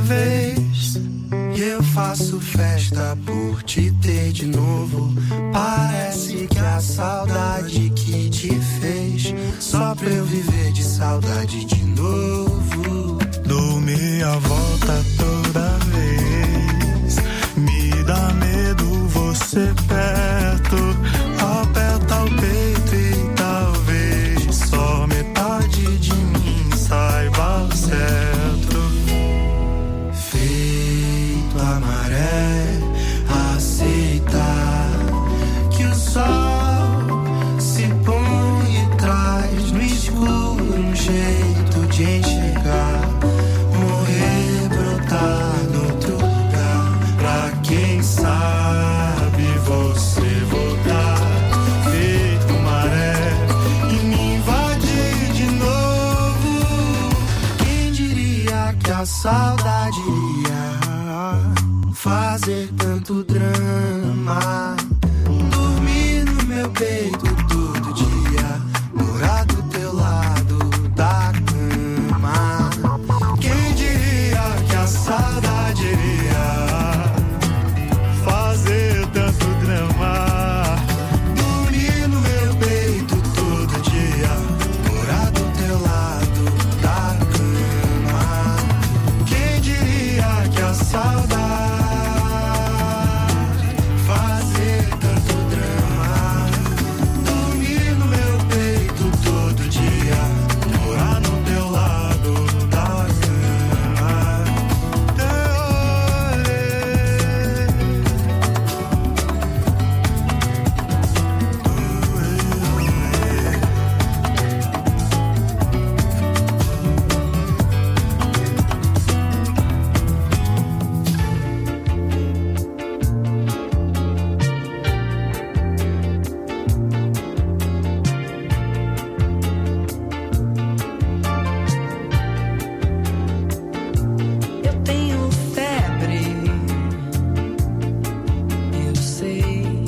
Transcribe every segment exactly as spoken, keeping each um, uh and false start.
vez. E eu faço festa por te ter de novo. Parece que a saudade que te fez só pra eu viver de saudade de novo. Dou meia volta toda vez. Me dá medo você perto. Aperta o peito e talvez só metade de mim saiba o certo. Feito a maré, aceitar que o sol se põe e traz no escuro um jeito de enxergar. Morrer, brotar no outro lugar, pra quem sabe você voltar. Feito maré e me invadir de novo. Quem diria que a saudade ia fazer tanto drama? Dormir no meu peito todo dia, morar do teu lado da cama. Quem diria que a saudade ia fazer tanto drama? Dormir no meu peito todo dia, morar do teu lado da cama. Quem diria que a saudade fazer tanto drama? Dormir no meu peito todo dia, morar no teu lado da cama. Eu tenho febre, eu sei.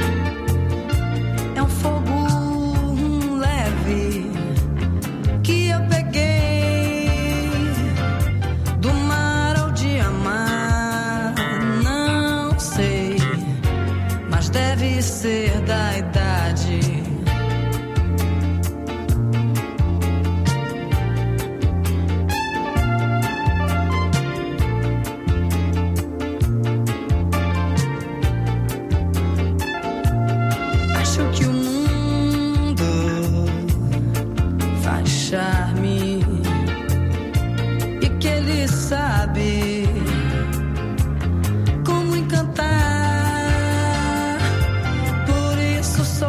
É um fogo leve que eu peguei do mar ao de amar. Não sei, mas deve ser da idade. Acho que o mundo faz charme e que ele sabe como encantar. Por isso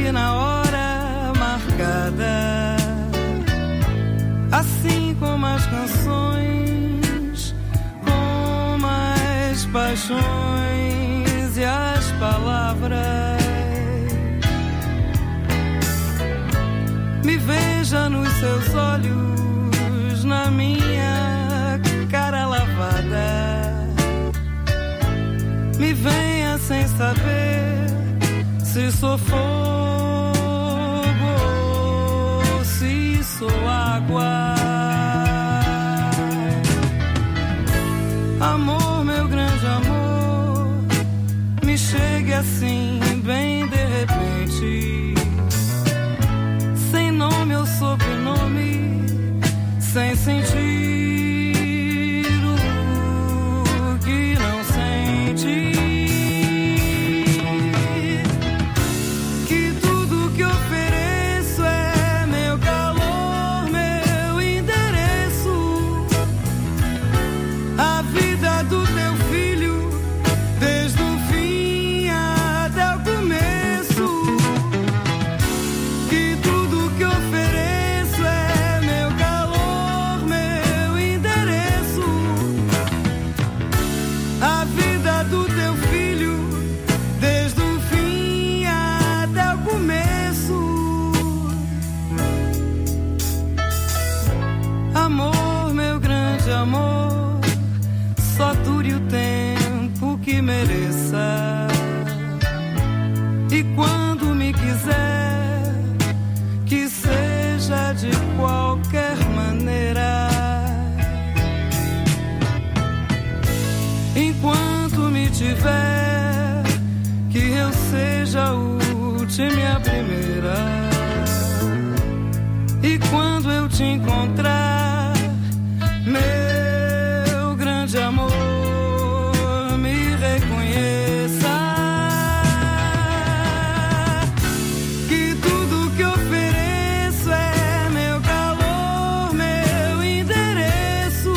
você na hora marcada, assim como as canções, como as paixões e as palavras. Me veja nos seus olhos, na minha cara lavada. Me venha sem saber se sou fogo ou se sou água. Amor, meu grande amor, me chegue assim, bem de repente, sem nome ou sobrenome, sem sentir o que não sente. Que tudo que ofereço é meu calor, meu endereço, a vida do teu filho, desde o fim até o começo. Que tudo que ofereço é meu calor, meu endereço, a vida do teu filho, desde o fim até o começo. Amor, meu grande amor, só dure o tempo que mereça. E quando me quiser, que seja de qualquer maneira. Enquanto me tiver, que eu seja a última e a primeira. E quando eu te encontrar, meu grande amor, me reconheça. Que tudo que ofereço é meu calor, meu endereço,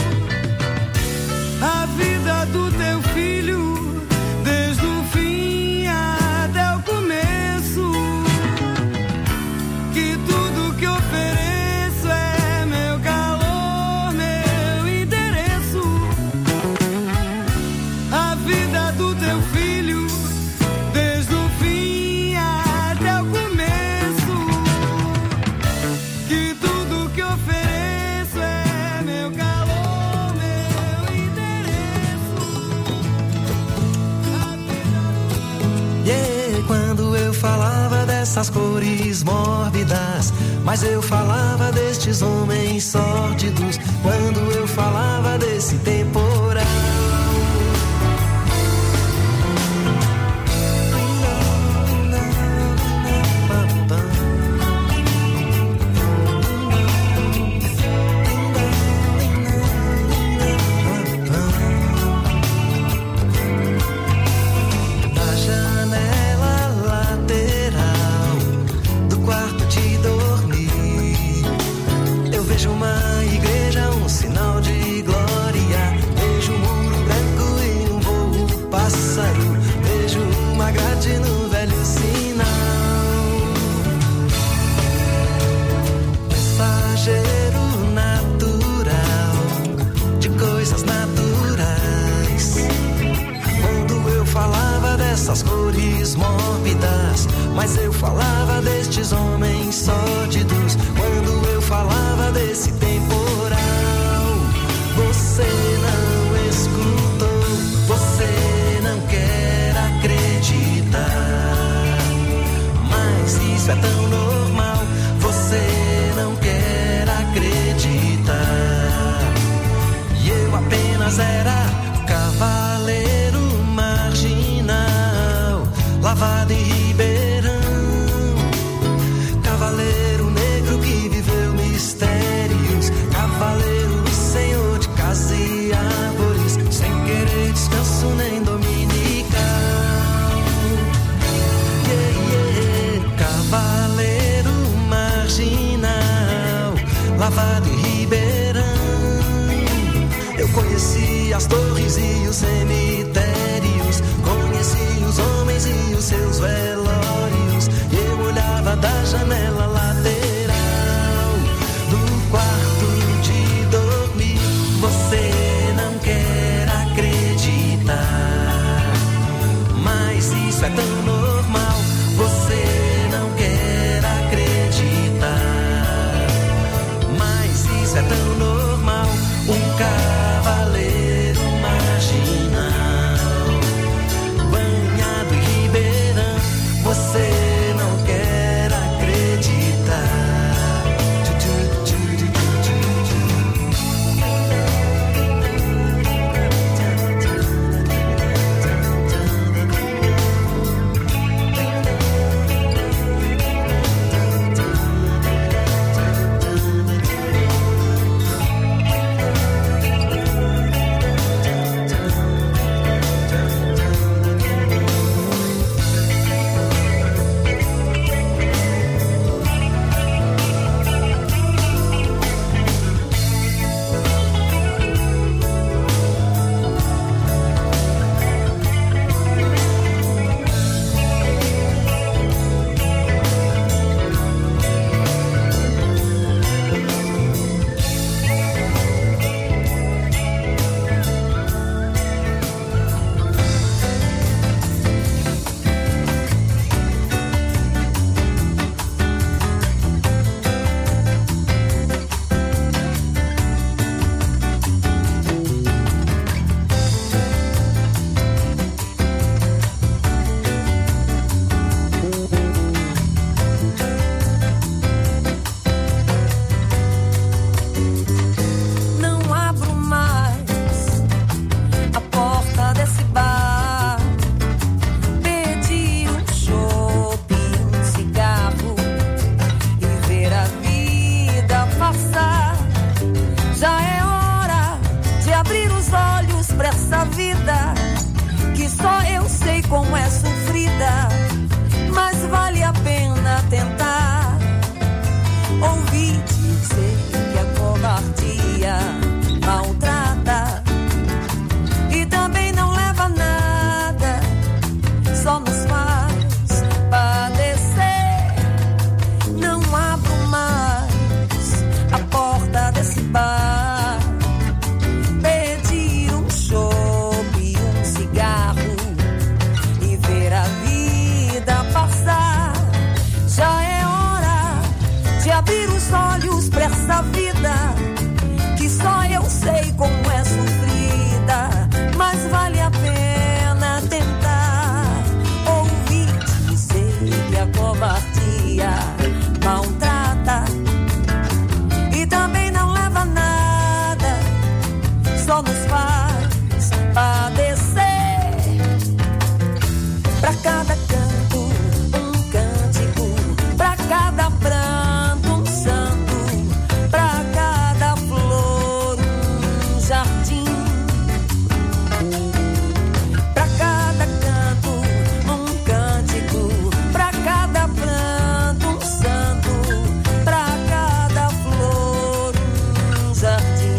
a vida do teu filho, desde o fim até o começo. Que tudo que ofereço é meu calor, meu endereço, a vida do teu filho, desde o fim até o começo. Que tudo que ofereço é meu calor, meu endereço, a vida. Yeah, quando eu falava dessas cores mórbidas, mas eu falava destes homens sórdidos. Quando eu falava desse temporal, na janela lateral do quarto de dormir, eu vejo uma igreja, um sinal de glória. Vejo um muro branco e um voo pássaro. Vejo uma grade no velho sinal. Mensageiro natural de coisas naturais. Quando eu falava dessas cores mórbidas, mas eu falava destes homens sórdidos. Quando eu falava desse temporal, você não escutou, você não quer acreditar. Mas isso é tão normal, você não quer acreditar. E eu apenas era cavaleiro marginal, lavado em Ribeirão. Cavaleiro negro que viveu mistérios, cavaleiro senhor de casa e árvores, sem querer descanso nem dominical. Yeah, yeah. Cavaleiro marginal, lavado em Ribeirão. Eu conheci as torres e os cemitérios, conheci os homens e os seus velórios. Eu só nos faz padecer. Pra cada canto um cântico, pra cada pranto um santo, pra cada flor um jardim, pra cada canto um cântico, pra cada pranto um santo, pra cada flor um jardim.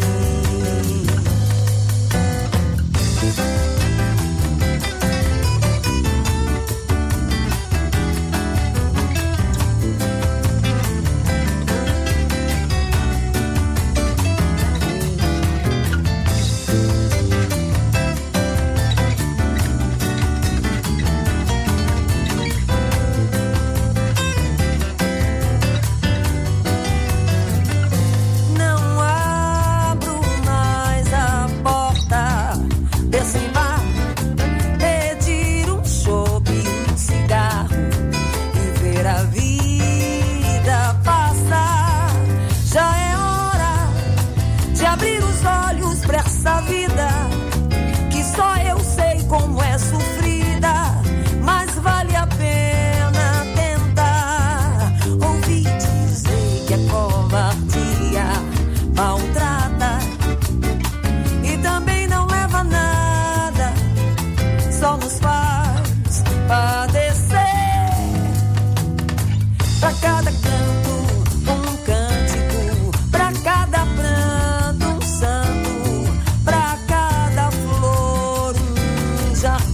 Não abro mais a porta desse bar, pedir um chopp e um cigarro e ver a vida passar. Já é hora de abrir os olhos pra essa vida que só eu sei como é sofrida, mas vale a pena tentar. Ouvi dizer que a covardia maltrata e também não leva a nada, só nos faz padecer. Pra cada canto um cântico, pra cada pranto um santo, pra cada flor um jardim.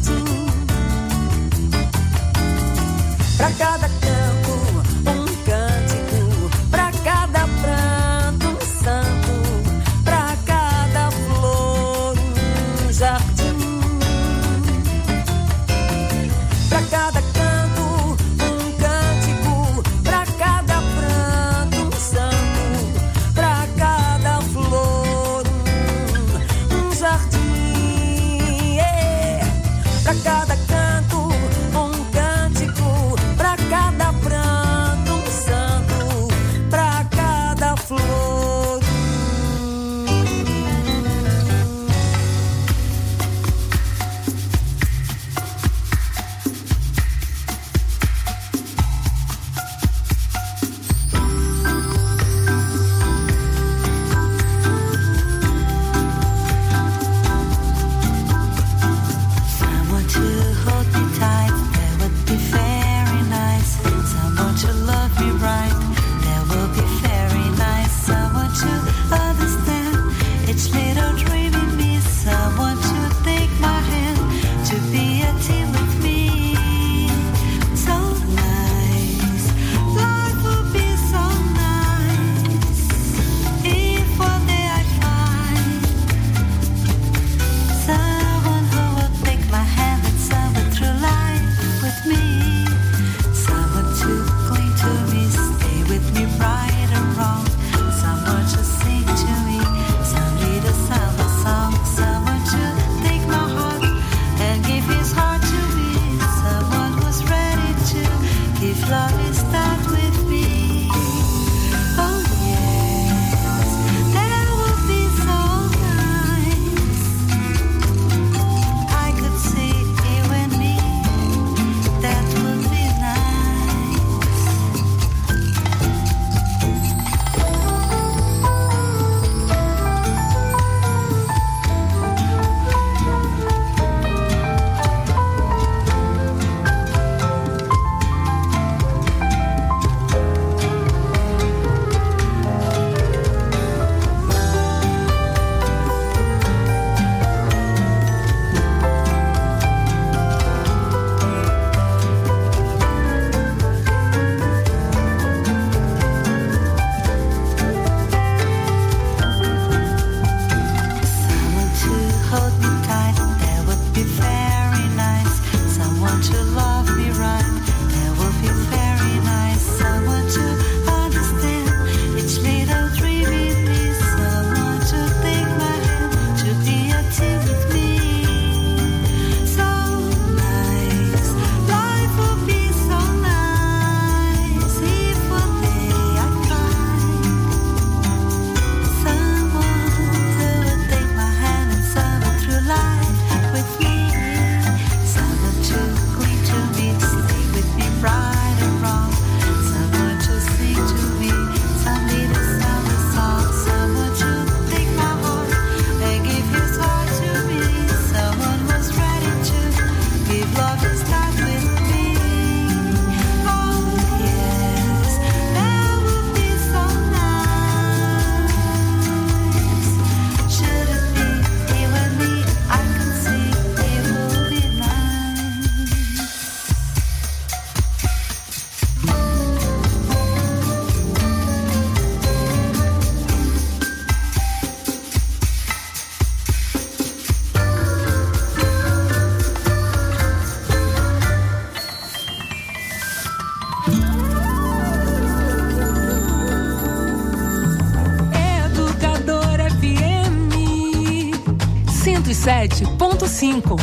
e sete ponto cinco.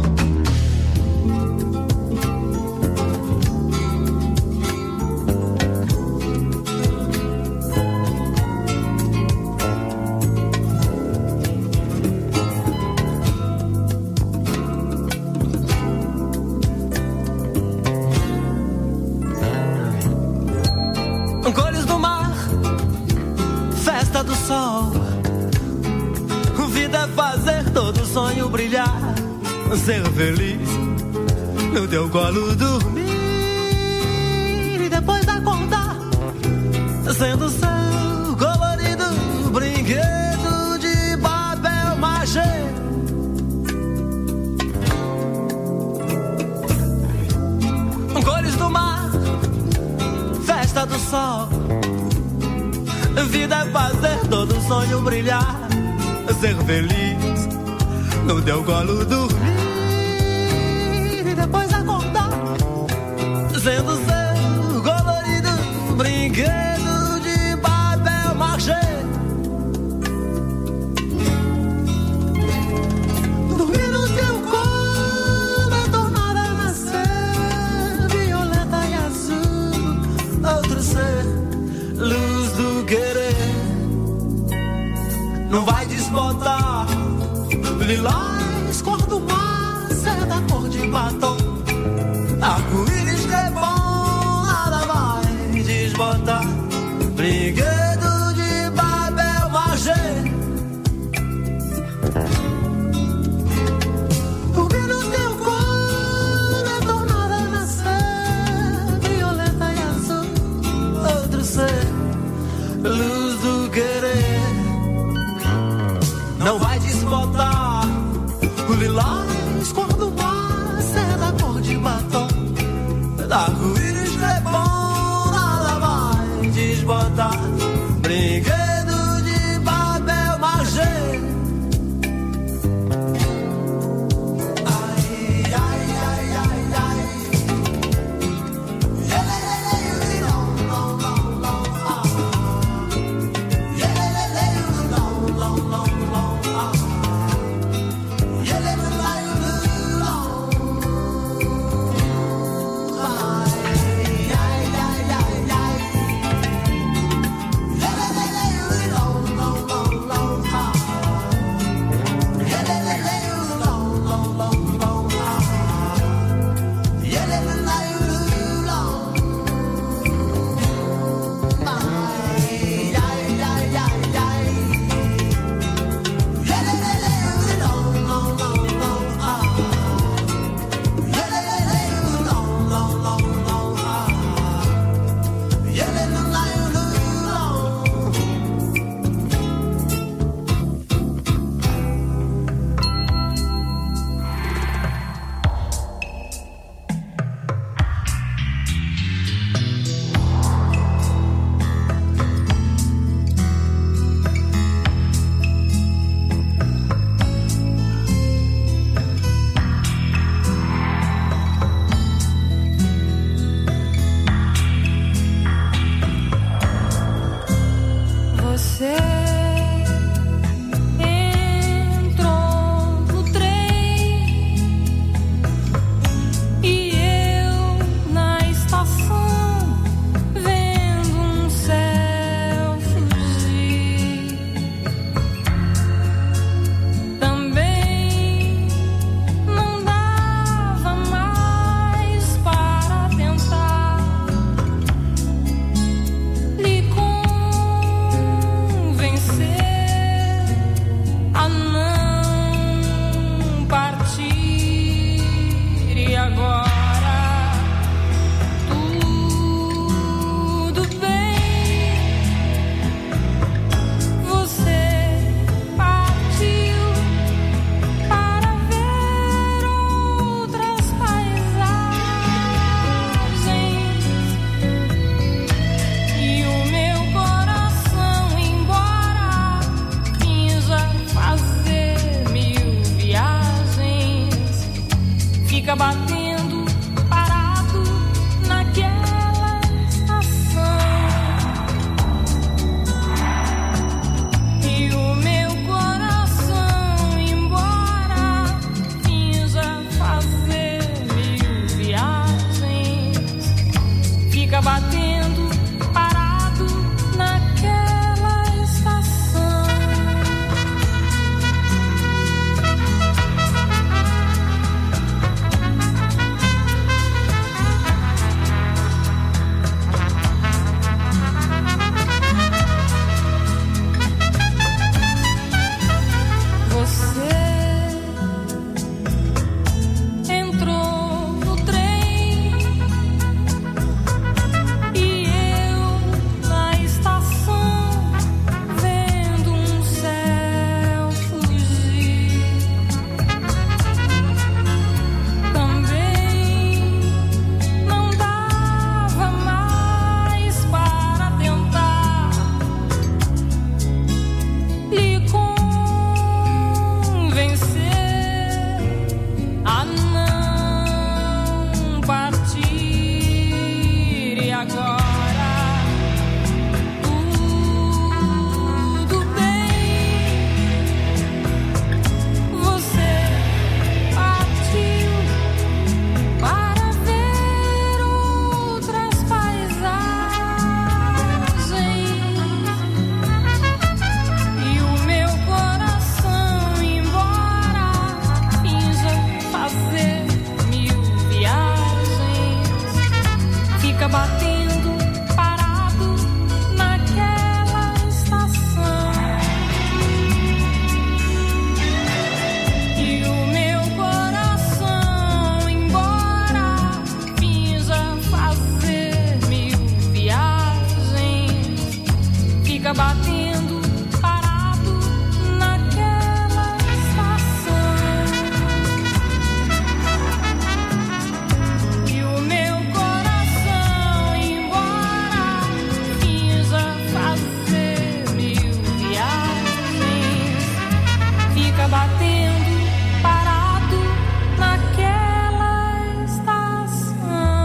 Cores do mar, festa do sol. Vida é fazer todo sonho brilhar, ser feliz, no teu colo dormir e depois acordar, sendo seu colorido brinquedo de papel machê. Cores do mar, festa do sol. Vida é fazer todo sonho brilhar, ser feliz, no teu colo dormir e depois acordar, sendo seu colorido brinquedo de papel machê. Dormir no teu colo é tornar a nascer violeta e azul, outro ser, luz do querer. Não vai desbotar lilás, cor do mar, seda, cor de batom. Arco-íris que é bom, nada vai desbotar. Brinquedo de papel machê. Dormir no teu colo é tornar a nascer violeta e azul, outro ser, luz do querer. Não vai desbotar o lilás, cor do mar, seda, cor de batom. Arco-íris que é bom, nada vai desbotar. Brinquedo de papel machê. Ai, ai, ai, ai, ai. E o meu coração, embora fica batendo parado naquela estação.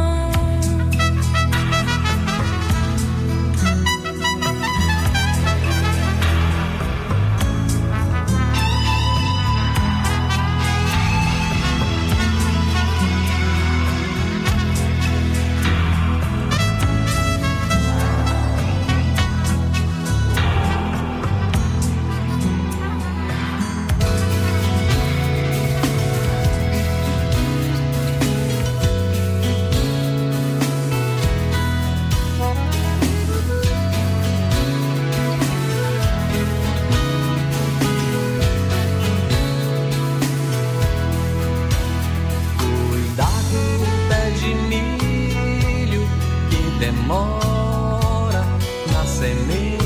Demora na semente.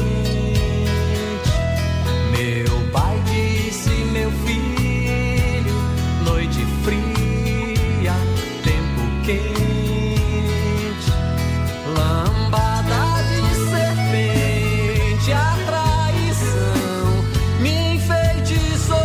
Meu pai disse, meu filho, noite fria, tempo quente, lambada de serpente, a traição me enfeitiçou.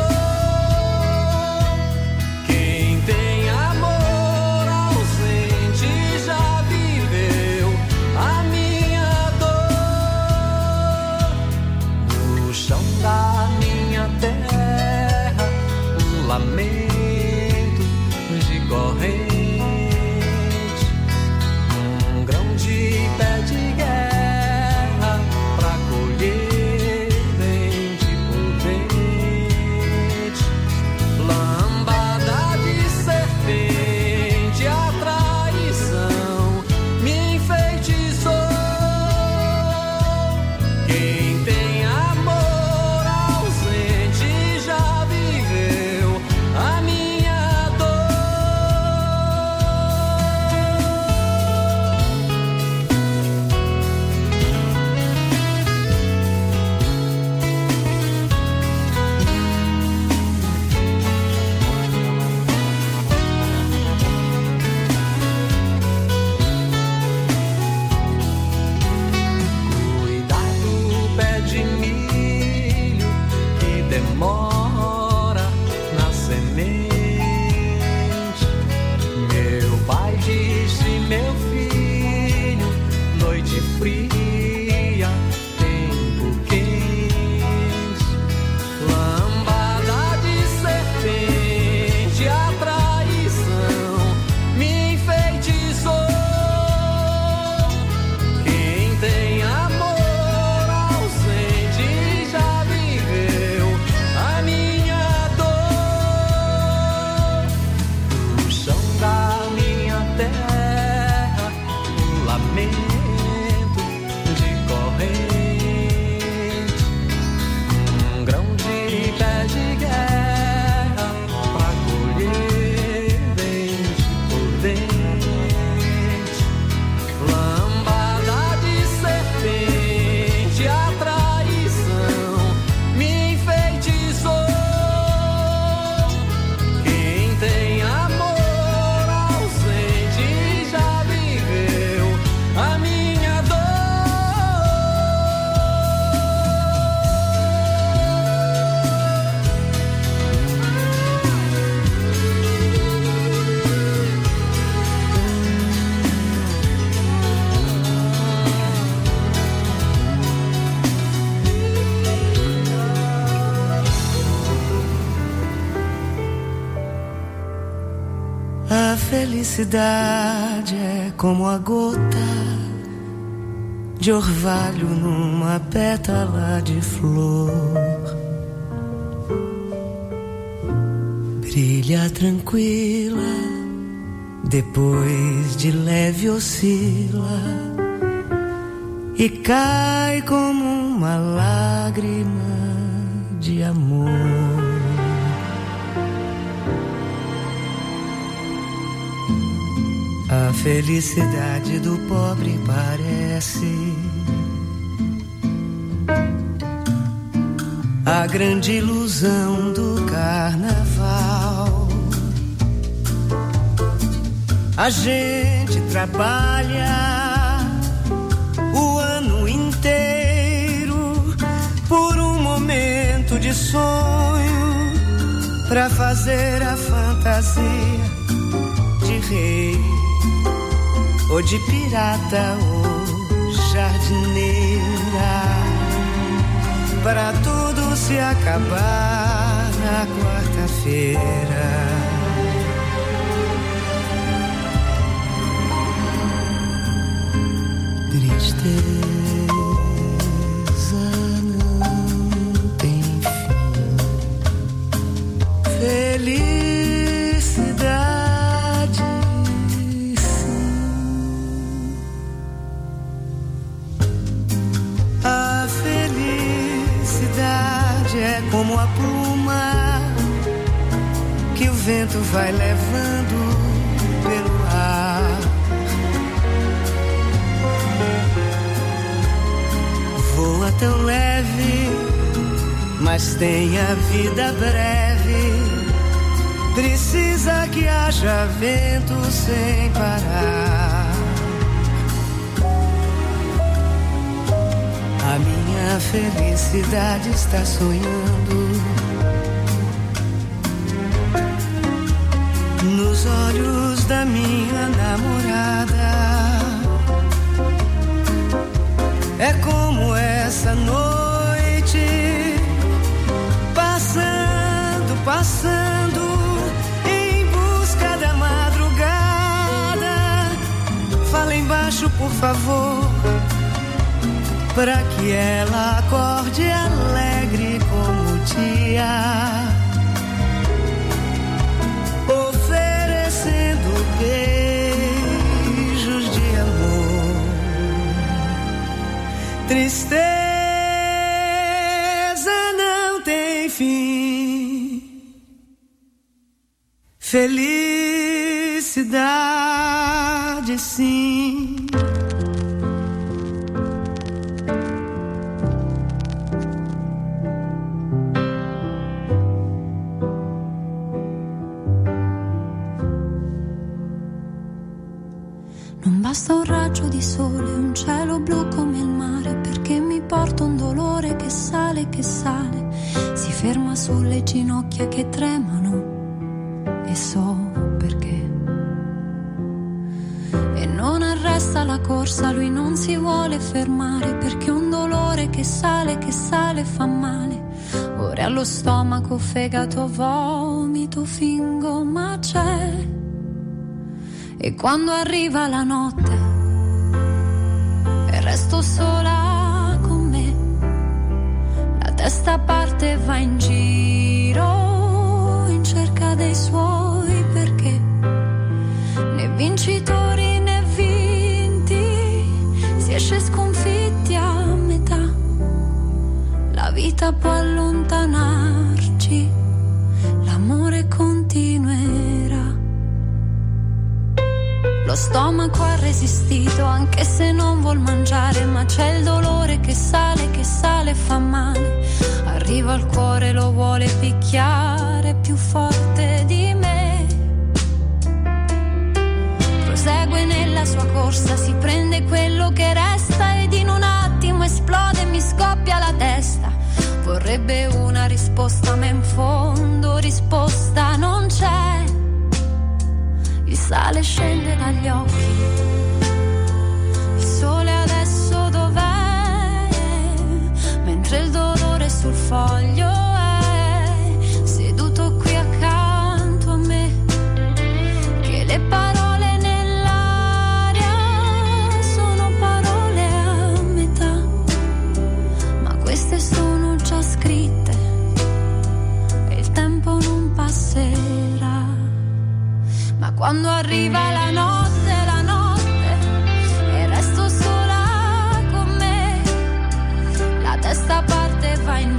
Quem tem amor ausente já viveu a minha dor. No chão da minha terra, um lamento de corrente, um grão de pé de guerra pra colher dente por dente, lambada de serpente, a traição me enfeitiçou. Quem tem amor ausente já viveu a minha Cuidado, pé de milho que demora na semente. Meu pai disse, meu filho, noite fria, tempo quente, lambada de serpente, a traição me enfeitiçou. Quem tem amor ausente já viveu a minha dor. No chão da minha terra, um lamento de corrente, um grão de pé de guerra pra colher dente por dente, lambada de serpente, a traição me enfeitiçou. Quem tem amor ausente já viveu a minha dor. A felicidade é como a gota de orvalho numa pétala de flor. Brilha tranquila, depois de leve oscila e cai como uma lágrima de amor. A felicidade do pobre parece a grande ilusão do carnaval. A gente trabalha o ano inteiro por um momento de sonho pra fazer a fantasia de rei ou de pirata ou jardineira, pra tudo se acabar na quarta-feira. Tristeza não tem fim, felicidade sim. A felicidade é como a pluma que o vento vai levando pelo ar. Voa tão leve, mas tem a vida breve. Precisa que haja vento sem parar. A minha felicidade está sonhando nos olhos da minha namorada. É como essa noite, passando, passando, em busca da madrugada. Fala embaixo, por favor, pra que ela acorde alegre como o dia, oferecendo beijos de amor. Tristeza não tem fim, felicidade sim. Non basta un raggio di sole, un cielo blu come il mare, perché mi porta un dolore che sale, che sale, si ferma sulle ginocchia che tremano, e so perché. E non arresta la corsa, lui non si vuole fermare, perché un dolore che sale, che sale fa male. Ora allo stomaco, fegato, vomito, fingo, ma c'è. E quando arriva la notte e resto sola con me, la testa parte e va in giro in cerca dei suoi perché. Né vincitori né vinti, si esce sconfitti a metà. La vita può allontanarci, l'amore continuerà. Lo stomaco ha resistito anche se non vuol mangiare, ma c'è il dolore che sale, che sale, fa male. Arriva al cuore, lo vuole picchiare più forte di me. Prosegue nella sua corsa, si prende quello che resta ed in un attimo esplode e mi scoppia la testa. Vorrebbe una risposta ma in fondo risposta non c'è. Il sale scende dagli occhi, il sole adesso dov'è? Mentre il dolore sul foglio è seduto qui accanto a me, che le parole nell'aria sono parole a metà, ma queste sono già scritte e il tempo non passerà. Ma quando arriva la notte, la notte, e resto sola con me, la testa parte e va in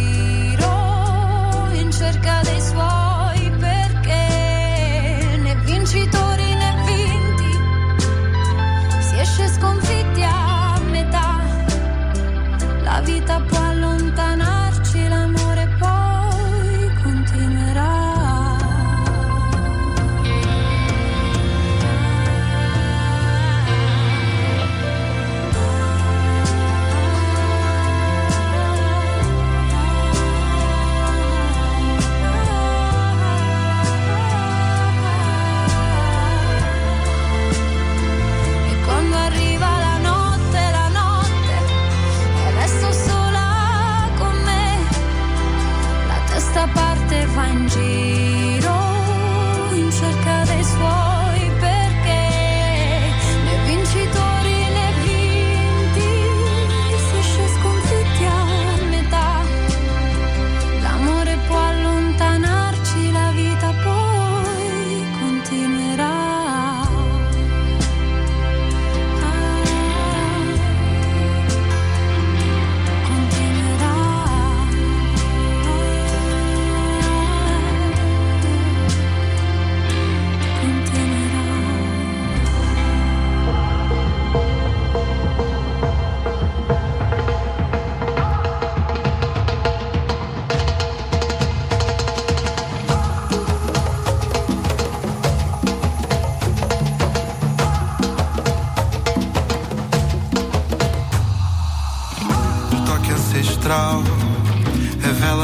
giro in cerca dei suoi perché. Né vincitori né vinti, si esce sconfitti a metà. La vita può allontanarci, l'amore poi continuerà.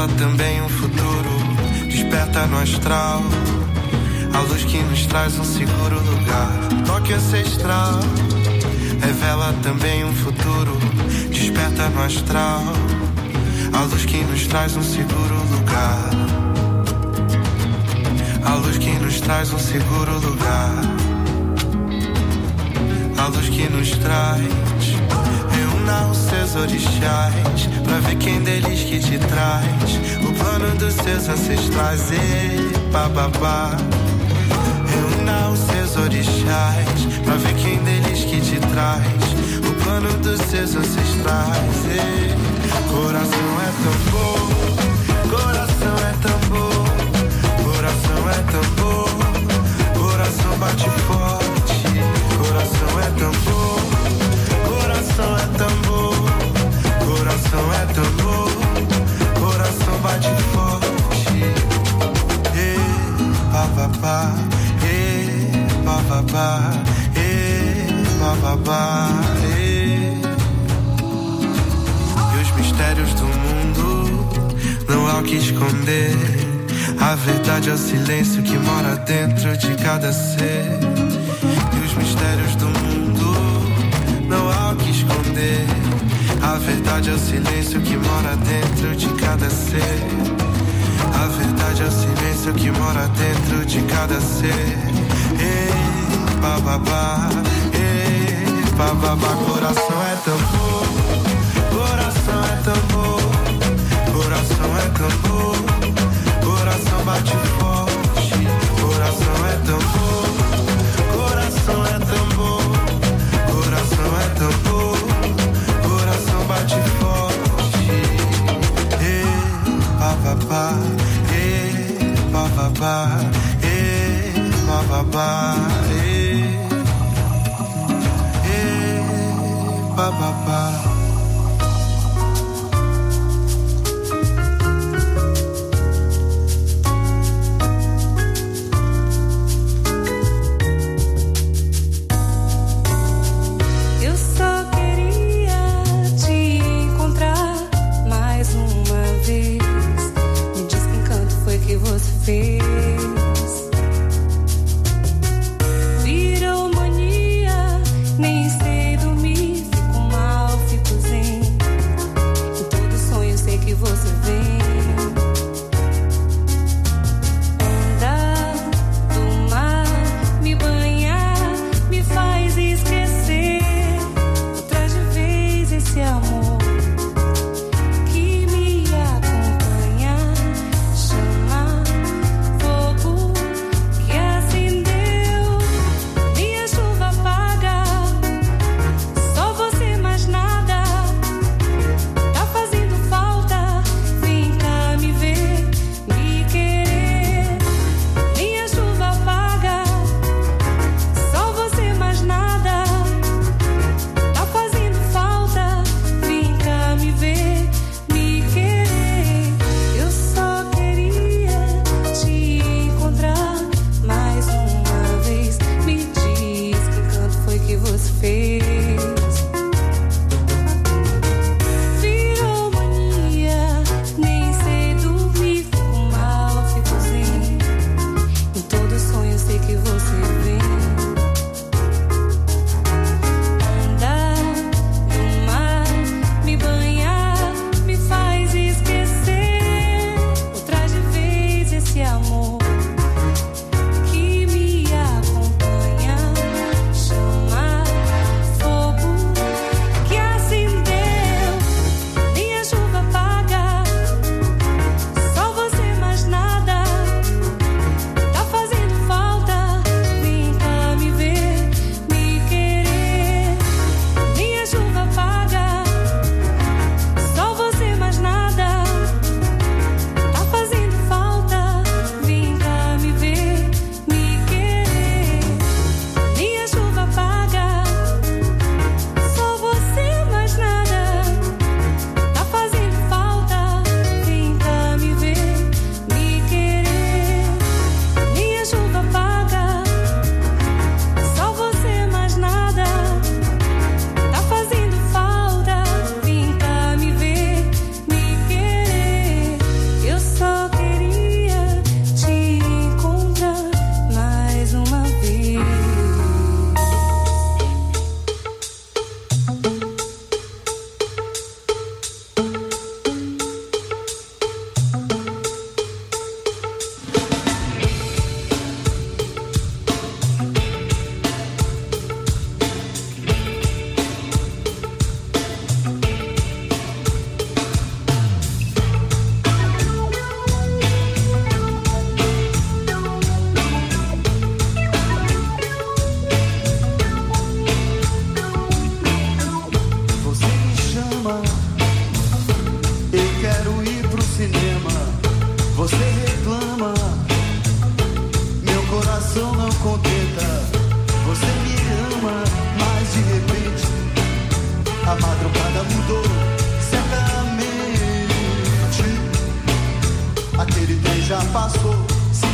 Revela também um futuro, desperta no astral, a luz que nos traz um seguro lugar. Toque ancestral, revela também um futuro, desperta no astral, a luz que nos traz um seguro lugar. A luz que nos traz um seguro lugar. A luz que nos traz. Reúna os seus orixás pra ver quem deles que te traz o plano dos seus ancestrais. E bababá. Reúna os seus orixás pra ver quem deles que te traz o plano dos seus ancestrais. E coração é tambor, coração é tambor, coração é tambor, coração bate forte, coração é tambor, coração é tambor, coração é tambor, coração bate forte. E bababá, e bababá, e bababá, e os mistérios do mundo não há o que esconder. A verdade é o silêncio que mora dentro de cada ser. E os mistérios do mundo não há o que esconder. A verdade é o silêncio que mora dentro de cada ser. A verdade é o silêncio que mora dentro de cada ser. E bababá, e bababá. Coração é tambor, coração é tambor, coração é tambor, coração bate forte, coração é tambor, coração é tambor, coração é tambor, coração bate forte. E bababá, e bababá, e bababá, e bababá. Virou mania, nem sei dormir, fico mal, fico zen. Em todo sonho sei que você vem. Onda do mar me banhar, me faz esquecer outra de vez esse amor que me acompanha, chama, vou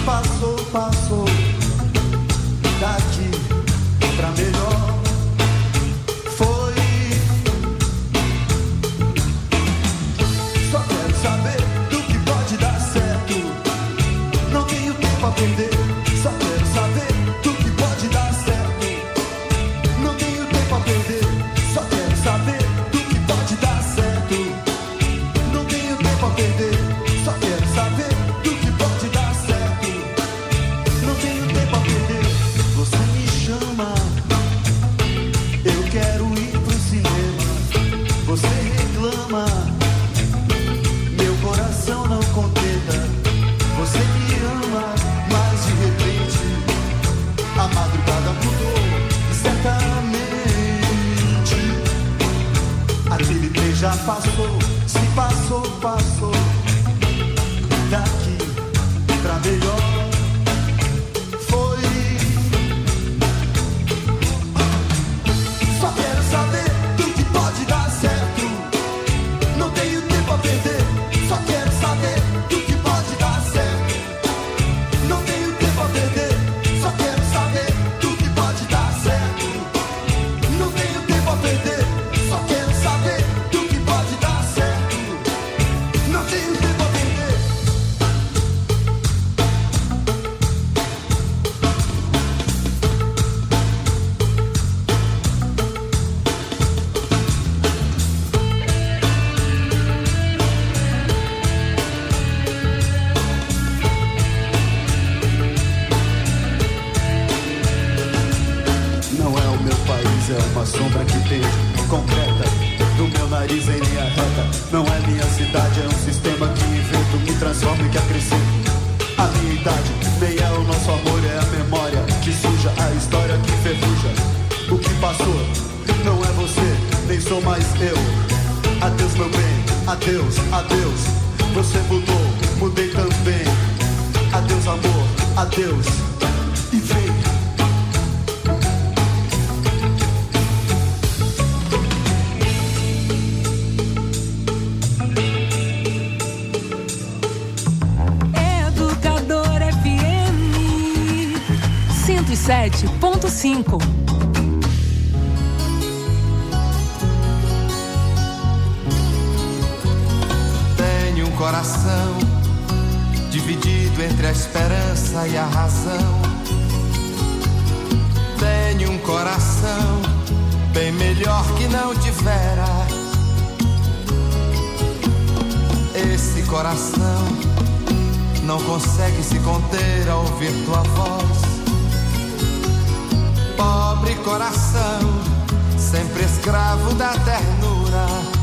passou, passou. Daqui pra melhor foi. Só quero saber do que pode dar certo. Não tenho tempo a perder. Só quero saber do que pode dar certo. Não tenho tempo a perder. Só quero saber do que pode dar certo. Não tenho tempo a perder. Só quero saber do que pode dar certo. Não tenho tempo a perder. Você me chama, eu quero ir pro cinema. Você reclama, meu coração não contenta. Você me ama, mas de repente a madrugada mudou. E certamente aquele trem já passou. Se passou, passou. Daqui pra melhor foi. Só quero saber do que pode dar certo. Não tenho tempo a perder. Só quero saber do que pode dar certo. Não tenho tempo a perder. Só quero saber do que pode dar certo. Não tenho tempo a perder. Só quero saber do que pode dar certo. Não tenho tempo a perder. Não é o meu país, é uma sombra que tem concreta do meu nariz em linha reta. Não é minha cidade, é um sistema que invento, me transforma e que acrescento. A minha idade nem é o nosso amor, é a memória que suja, a história que ferruja. O que passou não é você, nem sou mais eu. Adeus meu bem, adeus, adeus. Você mudou, mudei também. Adeus amor, adeus. E vem. Educador F M cento e sete ponto cinco. Tenho um coração dividido entre a esperança e a razão. Tenho um coração bem melhor que não tivera. Esse coração não consegue se conter ao ouvir tua voz. Pobre coração, sempre escravo da ternura.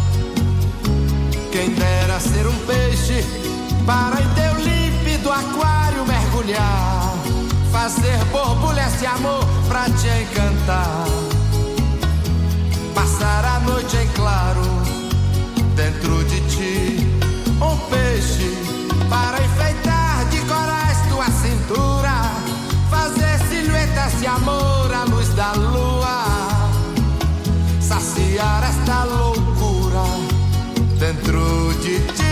Quem dera ser um peixe para em teu límpido aquário mergulhar, fazer borbulhas de amor pra te encantar, passar a noite em claro dentro de ti. Um peixe para enfeitar de corais tua cintura, fazer silhuetas de amor à luz da lua, saciar esta loucura dentro de ti.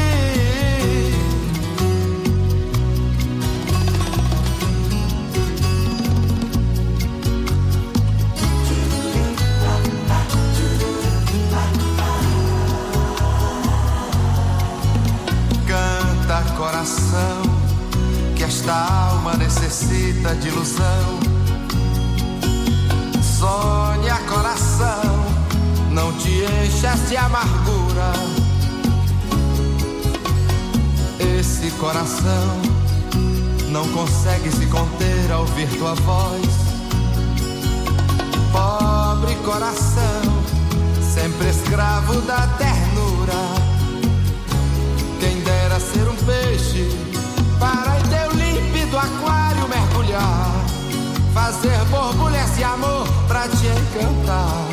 Canta, coração, que esta alma necessita de ilusão. Sonha, coração, não te enchas de amargura. Esse coração não consegue se conter ao ouvir tua voz. Pobre coração, sempre escravo da ternura. Quem dera ser um peixe para em teu límpido aquário mergulhar, fazer borbulhas de amor pra te encantar,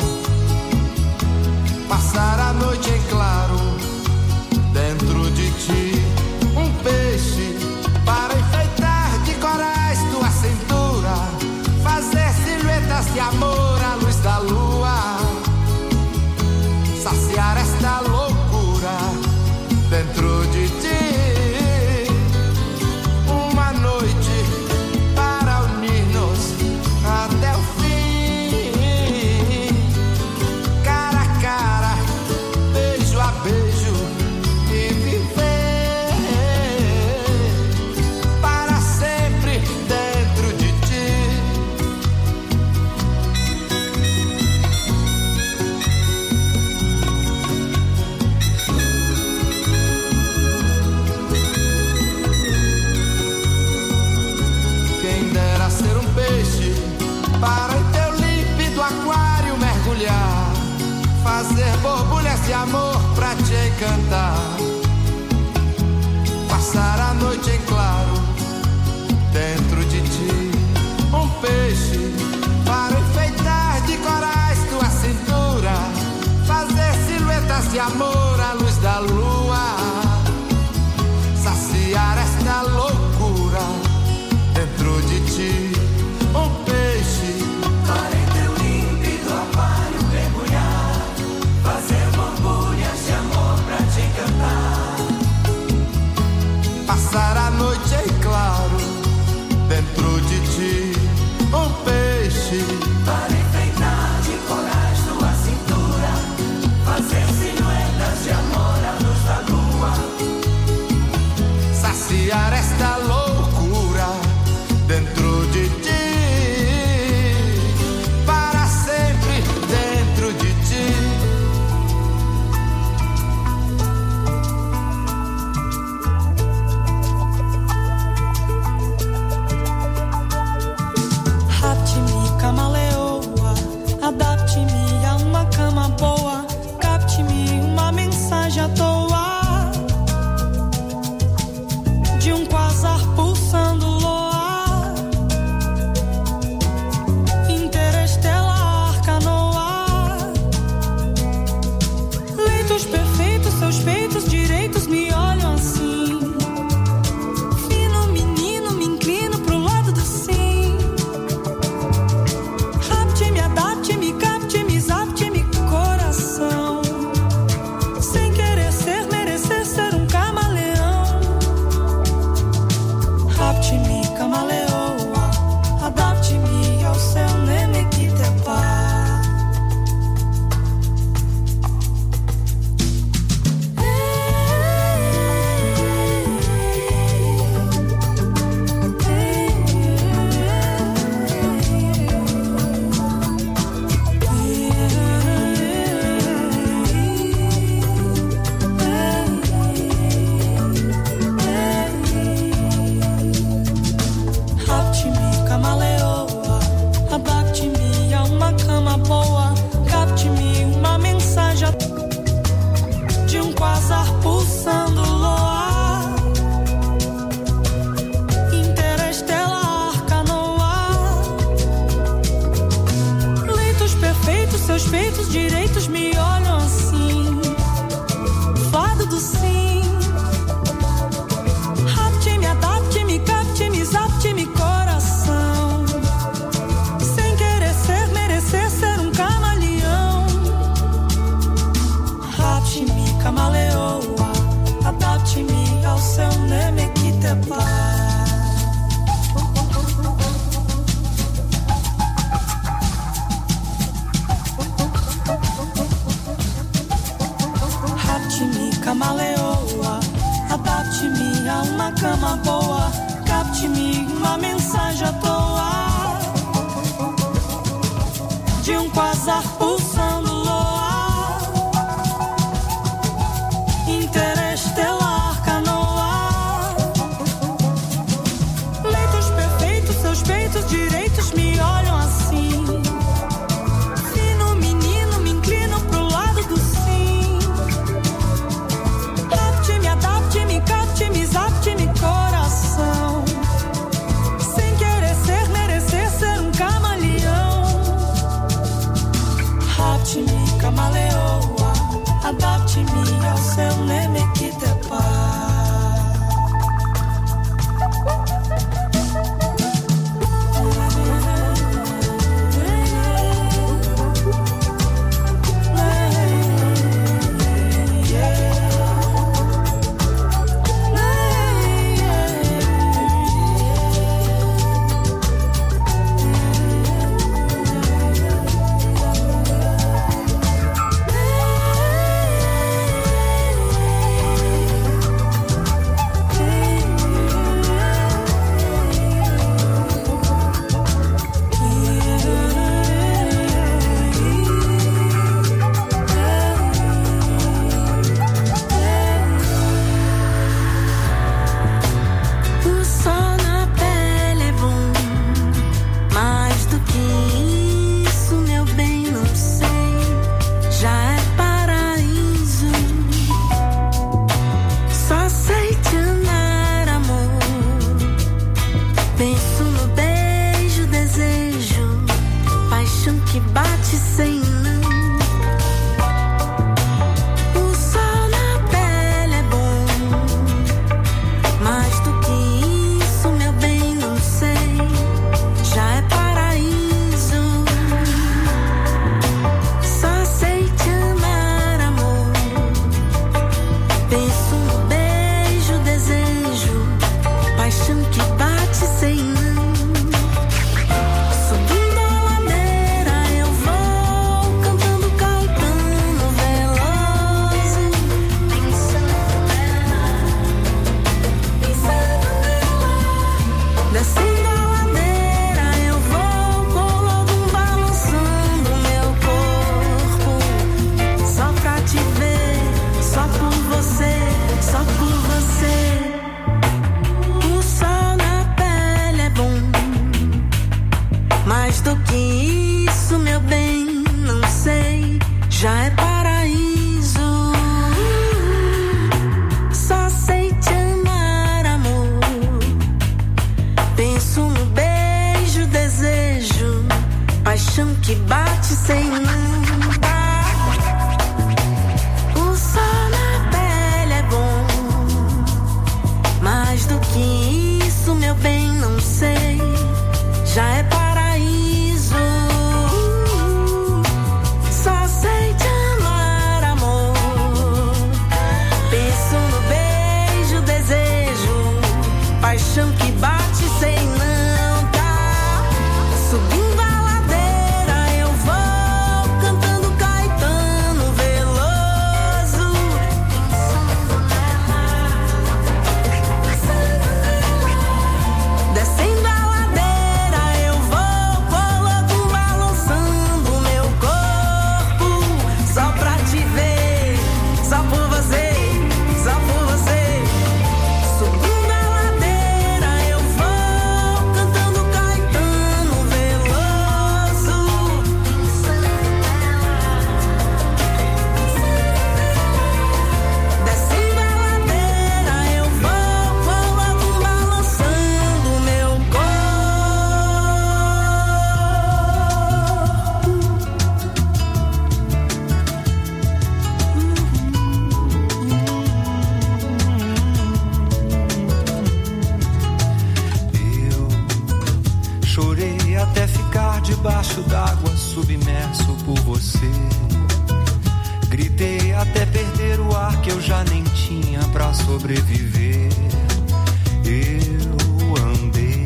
passar a noite em claro dentro de ti. Um peixe para enfeitar de corais tua cintura, fazer silhuetas de amor à luz da lua, saciar esta loucura dentro de ti. Uma para em teu límpido aquário mergulhar, fazer borbulhas de amor pra te encantar, passar a noite em claro dentro de ti, um peixe para enfeitar de corais tua cintura, fazer silhuetas de amor à luz da lua, saciar esta loucura dentro de ti, um peixe para em teu límpido aquário mergulhar, fazer borbulhas de amor pra te encantar, passar a noite em claro dentro de ti, um peixe para enfeitar de corais tua cintura, fazer silhuetas Penso no beijo, desejo, paixão que bate sem não. O sol na pele é bom, mais do que isso, meu bem, não sei, já é paraíso. Só sei te amar, amor. Penso no beijo, desejo, paixão que bate sem não. Subindo a ladeira eu vou, cantando Caetano Veloso. Pensando nela, pensando nela. Descendo a ladeira eu vou, com logo um balançando meu corpo. Só pra te ver, só por você, só por você. O sol na pele é bom, mais do que isso, meu bem, não sei, já é paraíso. Só sei te amar, amor. Penso no beijo, desejo, paixão que bate sem não dar. O sol na pele é bom, mais do que isso, meu bem, não sei, já é paraíso. Só sei te amar, amor. Penso no beijo, desejo, paixão que bate sem não dar. Subindo a ladeira eu vou, cantando Caetano Veloso. Descendo a ladeira eu vou, coloco um balançando meu corpo. Só pra te ver, só por você, só por você. Subindo a ladeira eu vou, cantando Caetano Veloso. Descendo a ladeira eu vou, coloco um balançando meu Eu chorei até ficar debaixo d'água, submerso por você. Gritei até perder o ar que eu já nem tinha pra sobreviver. Eu andei,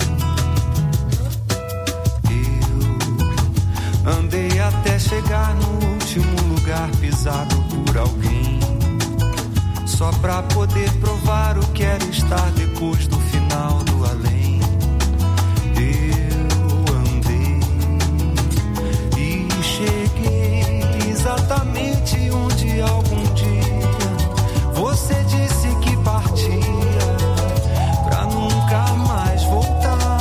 eu andei até chegar no último lugar pisado por alguém, só pra poder provar o que era estar depois